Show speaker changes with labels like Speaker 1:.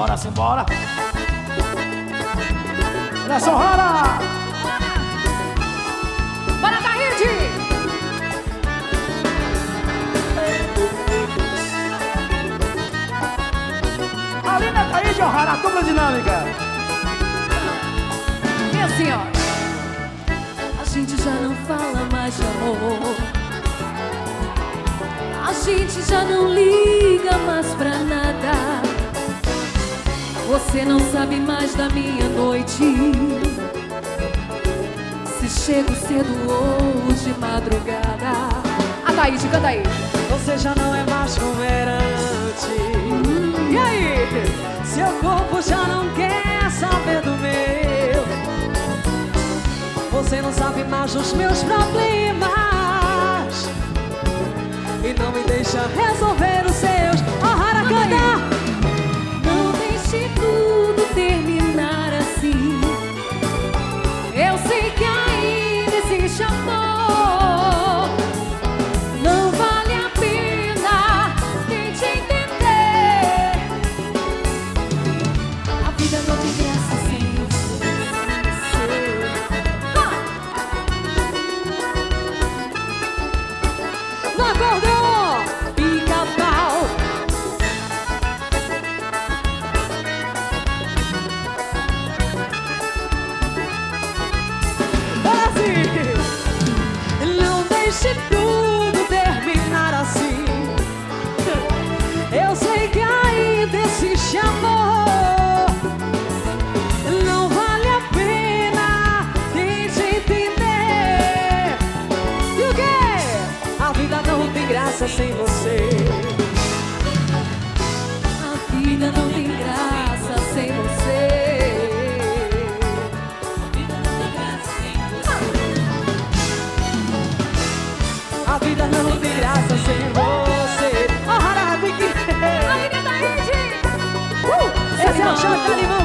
Speaker 1: simbora, simbora. Nação Rara.
Speaker 2: Bora, Taíde!
Speaker 1: Aline, Taíde e O'Hara, dupla dinâmica.
Speaker 2: E assim, ó. A gente já não fala mais de amor. A gente já não liga mais pra nada. Você não sabe mais da minha noite, se chego cedo ou de madrugada. A Taíde, canta aí.
Speaker 3: Você já não é mais como era antes. E aí? Seu corpo já não quer saber do meu. Você não sabe mais dos meus problemas e não me deixa resolver os seus. O'Hara, canta!
Speaker 2: Não deixe tudo terminar assim. Eu sei que ainda existe amor. Não vale a pena, tente entender. A vida não tem graça sem você.
Speaker 3: No acordeon, pica-pau. Assim. Não deixe tudo terminar assim. Eu sei que ainda existe amor. Não vale a pena, tente entender. E o quê? A vida não tem graça sem você.
Speaker 2: A vida não tem graça sem você.
Speaker 3: A vida não tem graça sem você. O'Hara, tem que...
Speaker 2: Aline, Taíde!
Speaker 3: Esse é o Chacalibão.